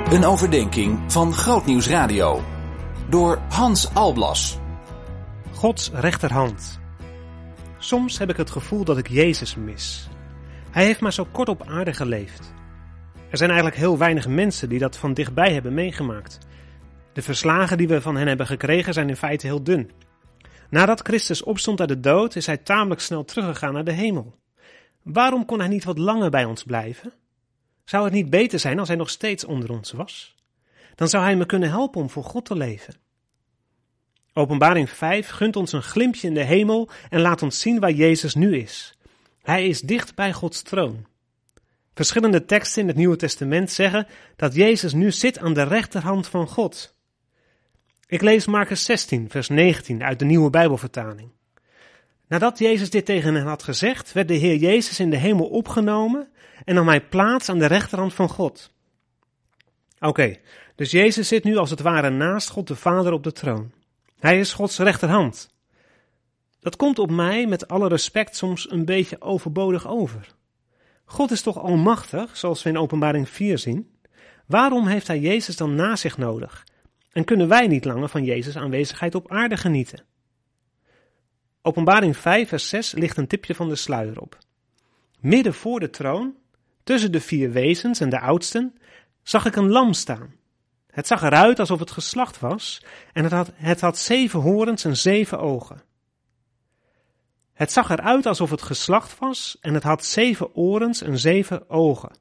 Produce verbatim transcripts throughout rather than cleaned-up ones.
Een overdenking van Grootnieuws Radio. Door Hans Alblas. Gods rechterhand. Soms heb ik het gevoel dat ik Jezus mis. Hij heeft maar zo kort op aarde geleefd. Er zijn eigenlijk heel weinig mensen die dat van dichtbij hebben meegemaakt. De verslagen die we van hen hebben gekregen zijn in feite heel dun. Nadat Christus opstond uit de dood is hij tamelijk snel teruggegaan naar de hemel. Waarom kon hij niet wat langer bij ons blijven? Zou het niet beter zijn als hij nog steeds onder ons was? Dan zou hij me kunnen helpen om voor God te leven. Openbaring vijf gunt ons een glimpje in de hemel en laat ons zien waar Jezus nu is. Hij is dicht bij Gods troon. Verschillende teksten in het Nieuwe Testament zeggen dat Jezus nu zit aan de rechterhand van God. Ik lees Marcus zestien, vers negentien uit de Nieuwe Bijbelvertaling. Nadat Jezus dit tegen hen had gezegd, werd de Heer Jezus in de hemel opgenomen en nam hij plaats aan de rechterhand van God. Oké, okay, dus Jezus zit nu als het ware naast God de Vader op de troon. Hij is Gods rechterhand. Dat komt op mij met alle respect soms een beetje overbodig over. God is toch almachtig, zoals we in Openbaring vier zien? Waarom heeft hij Jezus dan naast zich nodig? En kunnen wij niet langer van Jezus' aanwezigheid op aarde genieten? Openbaring vijf vers zes ligt een tipje van de sluier op. Midden voor de troon, tussen de vier wezens en de oudsten, zag ik een lam staan. Het zag eruit alsof het geslacht was en het had, het had zeven horens en zeven ogen. Het zag eruit alsof het geslacht was en het had zeven orens en zeven ogen.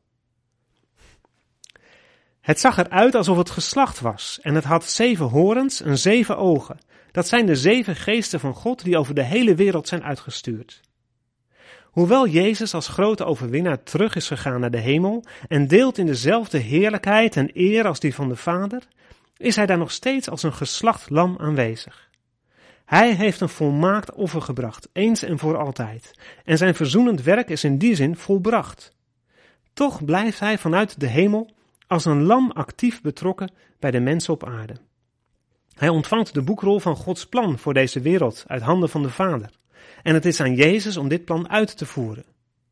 Het zag eruit alsof het geslacht was en het had zeven horens en zeven ogen. Dat zijn de zeven geesten van God die over de hele wereld zijn uitgestuurd. Hoewel Jezus als grote overwinnaar terug is gegaan naar de hemel en deelt in dezelfde heerlijkheid en eer als die van de Vader, is hij daar nog steeds als een geslacht lam aanwezig. Hij heeft een volmaakt offer gebracht, eens en voor altijd, en zijn verzoenend werk is in die zin volbracht. Toch blijft hij vanuit de hemel als een lam actief betrokken bij de mensen op aarde. Hij ontvangt de boekrol van Gods plan voor deze wereld uit handen van de Vader. En het is aan Jezus om dit plan uit te voeren.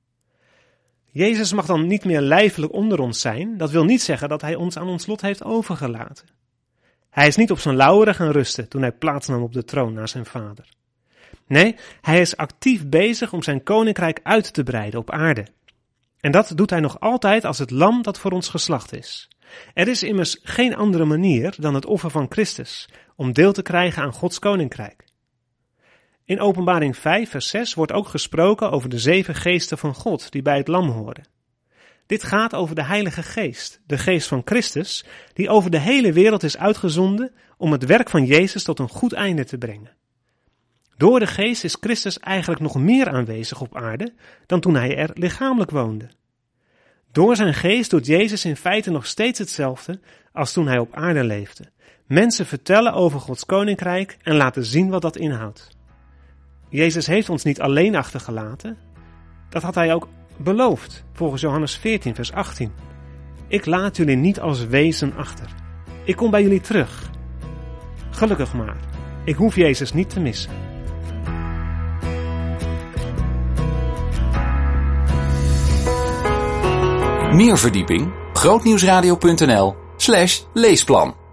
Jezus mag dan niet meer lijfelijk onder ons zijn. Dat wil niet zeggen dat hij ons aan ons lot heeft overgelaten. Hij is niet op zijn lauweren gaan rusten toen hij plaatsnam op de troon naast zijn Vader. Nee, hij is actief bezig om zijn koninkrijk uit te breiden op aarde. En dat doet hij nog altijd als het lam dat voor ons geslacht is. Er is immers geen andere manier dan het offer van Christus om deel te krijgen aan Gods koninkrijk. In Openbaring vijf vers zes wordt ook gesproken over de zeven geesten van God die bij het lam horen. Dit gaat over de Heilige Geest, de geest van Christus, die over de hele wereld is uitgezonden om het werk van Jezus tot een goed einde te brengen. Door de geest is Christus eigenlijk nog meer aanwezig op aarde dan toen hij er lichamelijk woonde. Door zijn geest doet Jezus in feite nog steeds hetzelfde als toen hij op aarde leefde. Mensen vertellen over Gods koninkrijk en laten zien wat dat inhoudt. Jezus heeft ons niet alleen achtergelaten. Dat had hij ook beloofd, volgens Johannes veertien vers achttien. Ik laat jullie niet als wezen achter. Ik kom bij jullie terug. Gelukkig maar, ik hoef Jezus niet te missen. Meer verdieping? grootnieuwsradio punt n l slash leesplan